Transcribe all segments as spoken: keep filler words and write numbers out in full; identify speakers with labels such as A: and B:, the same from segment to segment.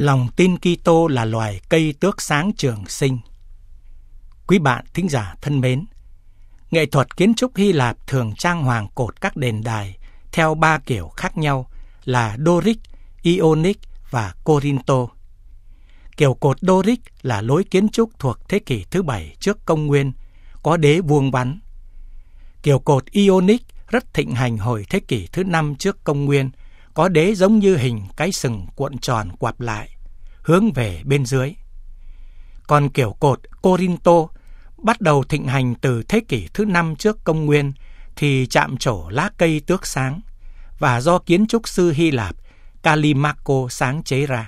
A: Lòng tin Kitô là loài cây tước sáng trường sinh. Quý bạn thính giả thân mến, nghệ thuật kiến trúc Hy Lạp thường trang hoàng cột các đền đài theo ba kiểu khác nhau là Doric, Ionic và Corinto. Kiểu cột Doric là lối kiến trúc thuộc thế kỷ thứ bảy trước công nguyên, có đế vuông vắn. Kiểu cột Ionic rất thịnh hành hồi thế kỷ thứ năm trước công nguyên, có đế giống như hình cái sừng cuộn tròn quặp lại, hướng về bên dưới. Còn kiểu cột Corinto bắt đầu thịnh hành từ thế kỷ thứ năm trước công nguyên thì chạm trổ lá cây tước sáng và do kiến trúc sư Hy Lạp Callimaco sáng chế ra.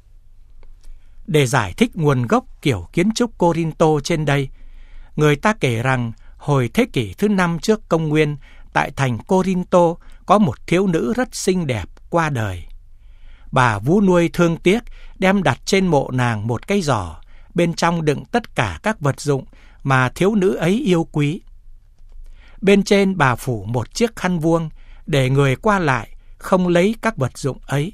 A: Để giải thích nguồn gốc kiểu kiến trúc Corinto trên đây, người ta kể rằng hồi thế kỷ thứ năm trước công nguyên, tại thành Corinto có một thiếu nữ rất xinh đẹp qua đời. Bà vú nuôi thương tiếc đem đặt trên mộ nàng một cái giỏ, bên trong đựng tất cả các vật dụng mà thiếu nữ ấy yêu quý. Bên trên bà phủ một chiếc khăn vuông để người qua lại không lấy các vật dụng ấy.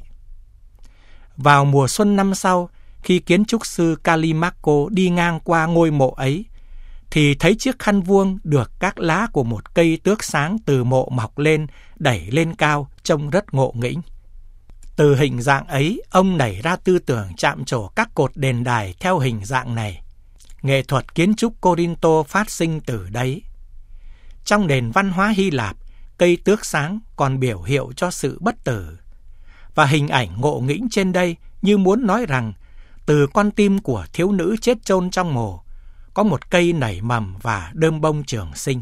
A: Vào mùa xuân năm sau, khi kiến trúc sư Callimaco đi ngang qua ngôi mộ ấy, thì thấy chiếc khăn vuông được các lá của một cây tước sáng từ mộ mọc lên, đẩy lên cao, trông rất ngộ nghĩnh. Từ hình dạng ấy, ông nảy ra tư tưởng chạm trổ các cột đền đài theo hình dạng này. Nghệ thuật kiến trúc Corinto phát sinh từ đấy. Trong nền văn hóa Hy Lạp, cây tước sáng còn biểu hiệu cho sự bất tử. Và hình ảnh ngộ nghĩnh trên đây như muốn nói rằng, từ con tim của thiếu nữ chết chôn trong mồ, có một cây nảy mầm và đơm bông trường sinh.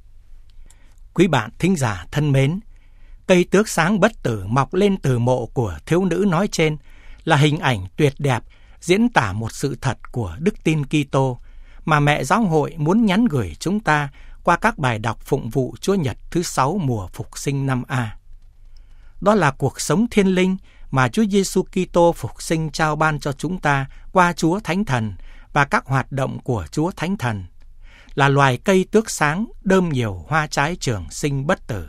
A: Quý bạn thính giả thân mến, cây tước sáng bất tử mọc lên từ mộ của thiếu nữ nói trên là hình ảnh tuyệt đẹp diễn tả một sự thật của đức tin Kitô mà mẹ giáo hội muốn nhắn gửi chúng ta qua các bài đọc phụng vụ Chúa Nhật thứ sáu mùa Phục sinh năm A. Đó là cuộc sống thiên linh mà Chúa Giêsu Kitô phục sinh trao ban cho chúng ta qua Chúa Thánh Thần và các hoạt động của Chúa Thánh Thần, là loài cây tước sáng đơm nhiều hoa trái trường sinh bất tử.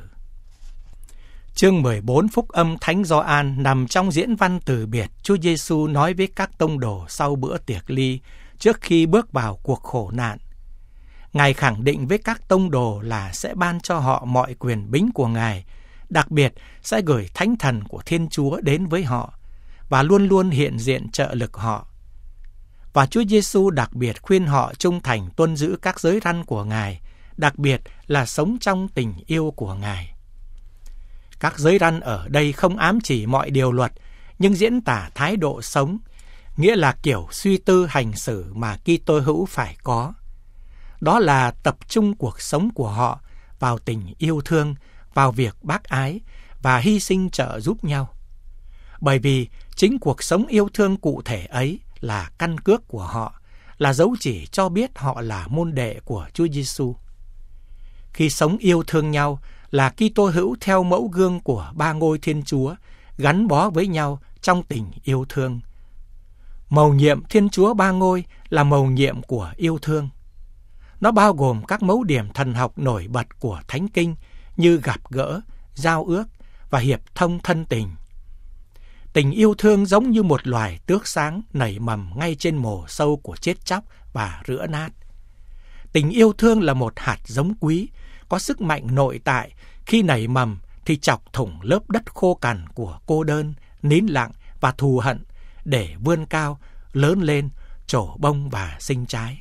A: Chương mười bốn Phúc âm Thánh Gioan nằm trong diễn văn từ biệt Chúa Giêsu nói với các tông đồ sau bữa tiệc ly trước khi bước vào cuộc khổ nạn. Ngài khẳng định với các tông đồ là sẽ ban cho họ mọi quyền bính của Ngài, đặc biệt sẽ gửi Thánh Thần của Thiên Chúa đến với họ và luôn luôn hiện diện trợ lực họ. Và Chúa Giêsu đặc biệt khuyên họ trung thành tuân giữ các giới răn của Ngài, đặc biệt là sống trong tình yêu của Ngài. Các giới răn ở đây không ám chỉ mọi điều luật, nhưng diễn tả thái độ sống, nghĩa là kiểu suy tư hành xử mà Kitô hữu phải có. Đó là tập trung cuộc sống của họ vào tình yêu thương, vào việc bác ái và hy sinh trợ giúp nhau. Bởi vì chính cuộc sống yêu thương cụ thể ấy là căn cước của họ, là dấu chỉ cho biết họ là môn đệ của Chúa Giêsu. Khi sống yêu thương nhau là Kitô hữu theo mẫu gương của ba ngôi Thiên Chúa, gắn bó với nhau trong tình yêu thương. Mầu nhiệm Thiên Chúa ba ngôi là mầu nhiệm của yêu thương. Nó bao gồm các mấu điểm thần học nổi bật của Thánh Kinh như gặp gỡ, giao ước và hiệp thông thân tình. Tình yêu thương giống như một loài tước sáng nảy mầm ngay trên mồ sâu của chết chóc và rữa nát. Tình yêu thương là một hạt giống quý, có sức mạnh nội tại, khi nảy mầm thì chọc thủng lớp đất khô cằn của cô đơn, nín lặng và thù hận để vươn cao, lớn lên, trổ bông và sinh trái.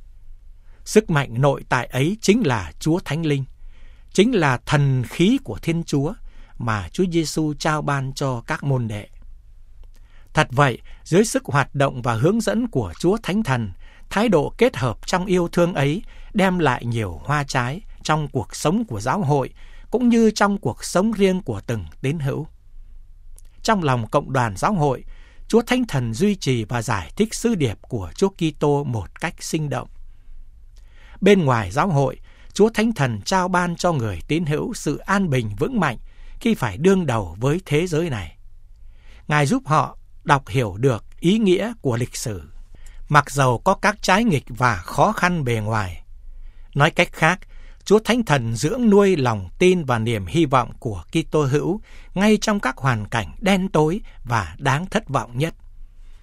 A: Sức mạnh nội tại ấy chính là Chúa Thánh Linh, chính là thần khí của Thiên Chúa mà Chúa Giêsu trao ban cho các môn đệ. Thật vậy, dưới sức hoạt động và hướng dẫn của Chúa Thánh Thần, thái độ kết hợp trong yêu thương ấy đem lại nhiều hoa trái trong cuộc sống của giáo hội, cũng như trong cuộc sống riêng của từng tín hữu. Trong lòng cộng đoàn giáo hội, Chúa Thánh Thần duy trì và giải thích sứ điệp của Chúa Kitô một cách sinh động. Bên ngoài giáo hội, Chúa Thánh Thần trao ban cho người tín hữu sự an bình vững mạnh khi phải đương đầu với thế giới này. Ngài giúp họ đọc hiểu được ý nghĩa của lịch sử, mặc dầu có các trái nghịch và khó khăn bề ngoài. Nói cách khác, Chúa Thánh Thần dưỡng nuôi lòng tin và niềm hy vọng của Kitô hữu ngay trong các hoàn cảnh đen tối và đáng thất vọng nhất.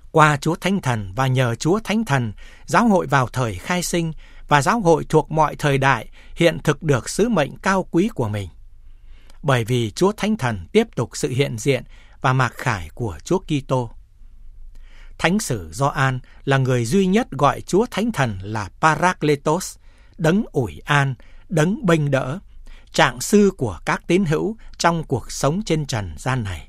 A: Qua Chúa Thánh Thần và nhờ Chúa Thánh Thần, giáo hội vào thời khai sinh và giáo hội thuộc mọi thời đại hiện thực được sứ mệnh cao quý của mình. Bởi vì Chúa Thánh Thần tiếp tục sự hiện diện và mặc khải của Chúa Kitô. Thánh sử Gioan là người duy nhất gọi Chúa Thánh Thần là Parakletos, đấng ủi an, đấng bênh đỡ, trạng sư của các tín hữu trong cuộc sống trên trần gian này.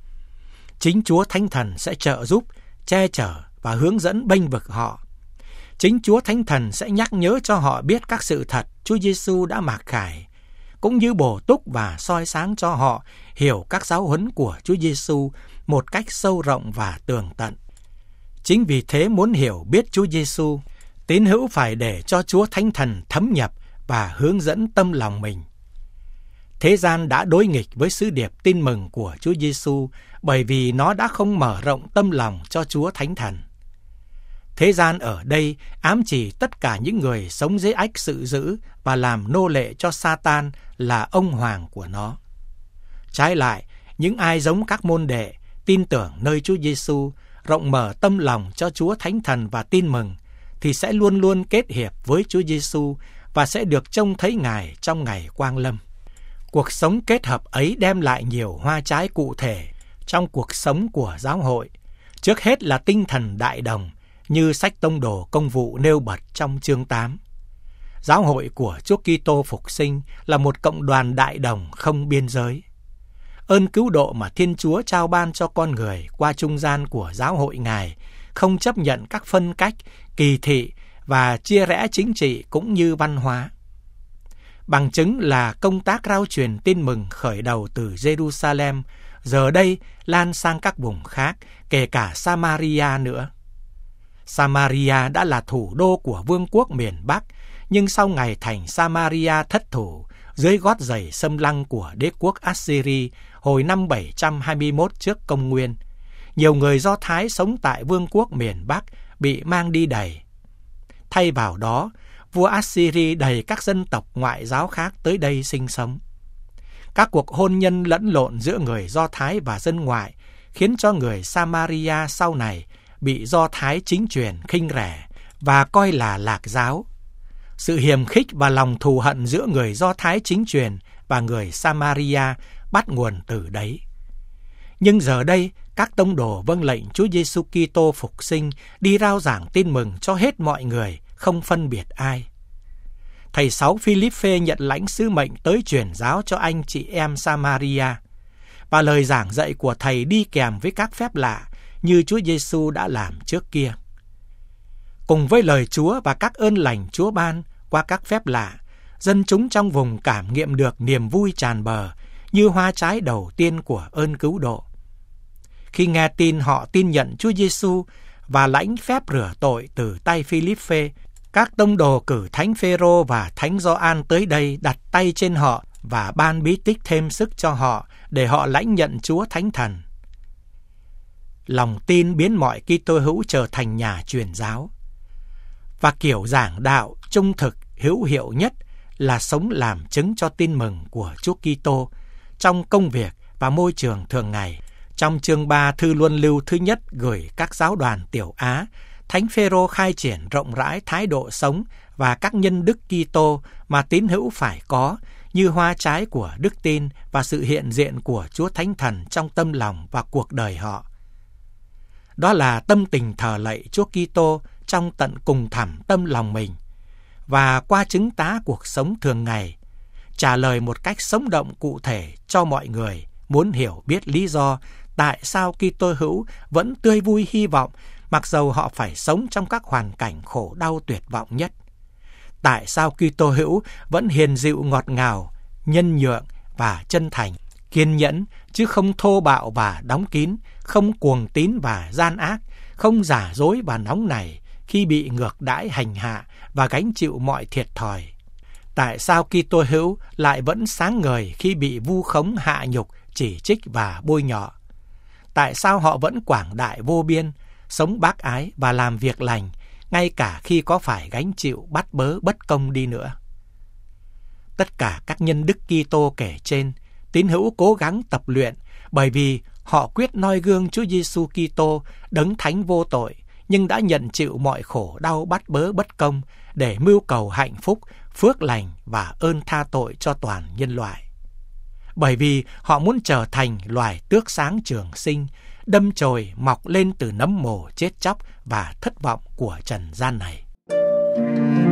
A: Chính Chúa Thánh Thần sẽ trợ giúp, che chở và hướng dẫn bênh vực họ. Chính Chúa Thánh Thần sẽ nhắc nhớ cho họ biết các sự thật Chúa Giêsu đã mặc khải, cũng như bổ túc và soi sáng cho họ hiểu các giáo huấn của Chúa Giêsu một cách sâu rộng và tường tận. Chính vì thế, muốn hiểu biết Chúa Giêsu, tín hữu phải để cho Chúa Thánh Thần thấm nhập và hướng dẫn tâm lòng mình. Thế gian đã đối nghịch với sứ điệp tin mừng của Chúa Giêsu bởi vì nó đã không mở rộng tâm lòng cho Chúa Thánh Thần. Thế gian ở đây ám chỉ tất cả những người sống dưới ách sự dữ và làm nô lệ cho Sa-tan là ông hoàng của nó. Trái lại, những ai giống các môn đệ, tin tưởng nơi Chúa Giêsu, rộng mở tâm lòng cho Chúa Thánh Thần và tin mừng, thì sẽ luôn luôn kết hiệp với Chúa Giêsu và sẽ được trông thấy Ngài trong ngày quang lâm. Cuộc sống kết hợp ấy đem lại nhiều hoa trái cụ thể trong cuộc sống của giáo hội. Trước hết là tinh thần đại đồng, như sách Tông đồ Công vụ nêu bật trong chương tám. Giáo hội của Chúa Kitô phục sinh là một cộng đoàn đại đồng không biên giới. Ơn cứu độ mà Thiên Chúa trao ban cho con người qua trung gian của giáo hội Ngài không chấp nhận các phân cách, kỳ thị và chia rẽ chính trị cũng như văn hóa. Bằng chứng là công tác rao truyền tin mừng khởi đầu từ Jerusalem, giờ đây lan sang các vùng khác, kể cả Samaria nữa. Samaria đã là thủ đô của vương quốc miền Bắc, nhưng sau ngày thành Samaria thất thủ dưới gót giày xâm lăng của đế quốc Assyri hồi năm bảy trăm hai mươi mốt trước công nguyên, nhiều người Do Thái sống tại vương quốc miền Bắc bị mang đi đày. Thay vào đó, vua Assyri đày các dân tộc ngoại giáo khác tới đây sinh sống. Các cuộc hôn nhân lẫn lộn giữa người Do Thái và dân ngoại khiến cho người Samaria sau này bị Do Thái chính truyền khinh rẻ và coi là lạc giáo. Sự hiềm khích và lòng thù hận giữa người Do Thái chính truyền và người Samaria bắt nguồn từ đấy. Nhưng giờ đây, các tông đồ vâng lệnh Chúa Giêsu Kitô phục sinh đi rao giảng tin mừng cho hết mọi người, không phân biệt ai. Thầy Sáu Philippe nhận lãnh sứ mệnh tới truyền giáo cho anh chị em Samaria, và lời giảng dạy của thầy đi kèm với các phép lạ như Chúa Giêsu đã làm trước kia. Cùng với lời Chúa và các ơn lành Chúa ban qua các phép lạ, dân chúng trong vùng cảm nghiệm được niềm vui tràn bờ như hoa trái đầu tiên của ơn cứu độ. Khi nghe tin họ tin nhận Chúa Giêsu và lãnh phép rửa tội từ tay Philippe, các tông đồ cử Thánh Phêrô và Thánh Gioan tới đây đặt tay trên họ và ban bí tích thêm sức cho họ để họ lãnh nhận Chúa Thánh Thần. Lòng tin biến mọi Kitô hữu trở thành nhà truyền giáo. Và kiểu giảng đạo trung thực hữu hiệu nhất là sống làm chứng cho tin mừng của Chúa Kitô trong công việc và môi trường thường ngày. Trong chương ba thư luân lưu thứ nhất gửi các giáo đoàn Tiểu Á, Thánh Phêrô khai triển rộng rãi thái độ sống và các nhân đức Kitô mà tín hữu phải có, như hoa trái của đức tin và sự hiện diện của Chúa Thánh Thần trong tâm lòng và cuộc đời họ. Đó là tâm tình thờ lạy Chúa Kitô trong tận cùng thẳm tâm lòng mình, và qua chứng tá cuộc sống thường ngày, trả lời một cách sống động cụ thể cho mọi người muốn hiểu biết lý do tại sao Kitô hữu vẫn tươi vui hy vọng mặc dầu họ phải sống trong các hoàn cảnh khổ đau tuyệt vọng nhất. Tại sao Kitô hữu vẫn hiền dịu ngọt ngào, nhân nhượng và chân thành, kiên nhẫn chứ không thô bạo và đóng kín, không cuồng tín và gian ác, không giả dối và nóng nảy khi bị ngược đãi hành hạ và gánh chịu mọi thiệt thòi. Tại sao Kitô hữu lại vẫn sáng ngời khi bị vu khống hạ nhục, chỉ trích và bôi nhọ? Tại sao họ vẫn quảng đại vô biên, sống bác ái và làm việc lành, ngay cả khi có phải gánh chịu bắt bớ bất công đi nữa? Tất cả các nhân đức Kitô kể trên, tín hữu cố gắng tập luyện bởi vì họ quyết noi gương Chúa Giêsu Kitô, đấng thánh vô tội, nhưng đã nhận chịu mọi khổ đau bắt bớ bất công để mưu cầu hạnh phúc, phước lành và ơn tha tội cho toàn nhân loại. Bởi vì họ muốn trở thành loài tước sáng trường sinh, đâm chồi mọc lên từ nấm mồ chết chóc và thất vọng của trần gian này.